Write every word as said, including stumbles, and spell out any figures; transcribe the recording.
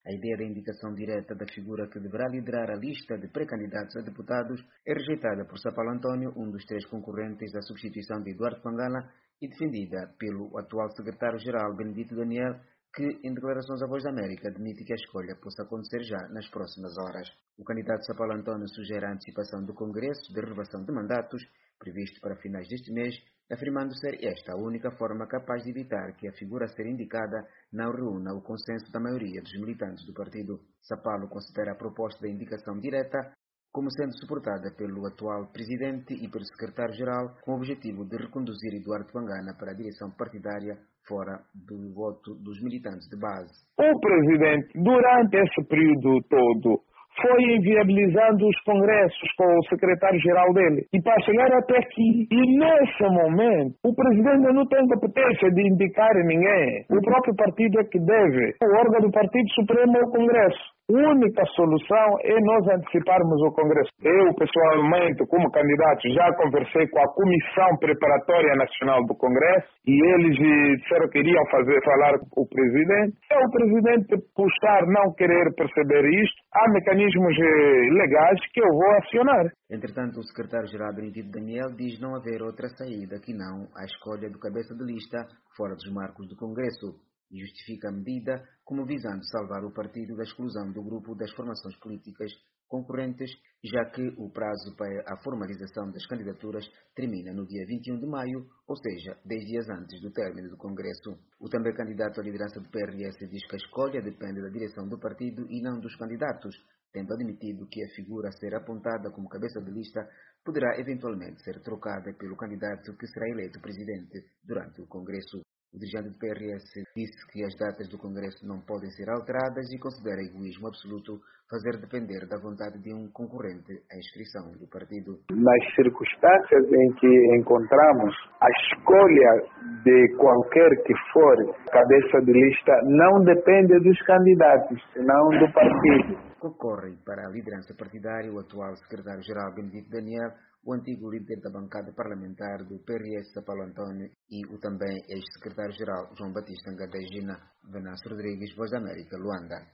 A ideia da indicação direta da figura que deverá liderar a lista de pré-candidatos a deputados é rejeitada por Sapalo António, um dos três concorrentes da substituição de Eduardo Pangala, e defendida pelo atual secretário-geral Benedito Daniel, que, em declarações à Voz da América, admite que a escolha possa acontecer já nas próximas horas. O candidato Sapalo António sugere a antecipação do Congresso de renovação de mandatos, previsto para finais deste mês, afirmando ser esta a única forma capaz de evitar que a figura a ser indicada não reúna o consenso da maioria dos militantes do partido. Sapalo considera a proposta da indicação direta como sendo suportada pelo atual presidente e pelo secretário-geral, com o objetivo de reconduzir Eduardo Pangana para a direção partidária fora do voto dos militantes de base. O presidente, durante esse período todo, foi inviabilizando os congressos com o secretário-geral dele. E para chegar até aqui, e nesse momento, o presidente não tem competência de indicar ninguém. O próprio partido é que deve. O órgão do Partido Supremo é o Congresso. A única solução é nós anteciparmos o Congresso. Eu, pessoalmente, como candidato, já conversei com a Comissão Preparatória Nacional do Congresso e eles disseram que iriam fazer, falar com o presidente. Se o presidente postar não querer perceber isto, há mecanismos legais que eu vou acionar. Entretanto, o secretário-geral Benedito Daniel diz não haver outra saída que não a escolha do cabeça de lista fora dos marcos do Congresso, e justifica a medida como visando salvar o partido da exclusão do grupo das formações políticas concorrentes, já que o prazo para a formalização das candidaturas termina no dia vinte e um de maio, ou seja, dez dias antes do término do Congresso. O também candidato à liderança do P R S diz que a escolha depende da direção do partido e não dos candidatos, tendo admitido que a figura a ser apontada como cabeça de lista poderá eventualmente ser trocada pelo candidato que será eleito presidente durante o Congresso. O dirigente do P R S disse que as datas do Congresso não podem ser alteradas e considera egoísmo absoluto fazer depender da vontade de um concorrente a inscrição do partido. Nas circunstâncias em que encontramos, a escolha de qualquer que for cabeça de lista não depende dos candidatos, senão do partido. Concorrem para a liderança partidária o atual secretário-geral Benedito Daniel, o antigo líder da bancada parlamentar do P R S, Sapalo António, e o também ex-secretário-geral João Batista Ngadé Gina. Venâncio Rodrigues, Voz da América, Luanda.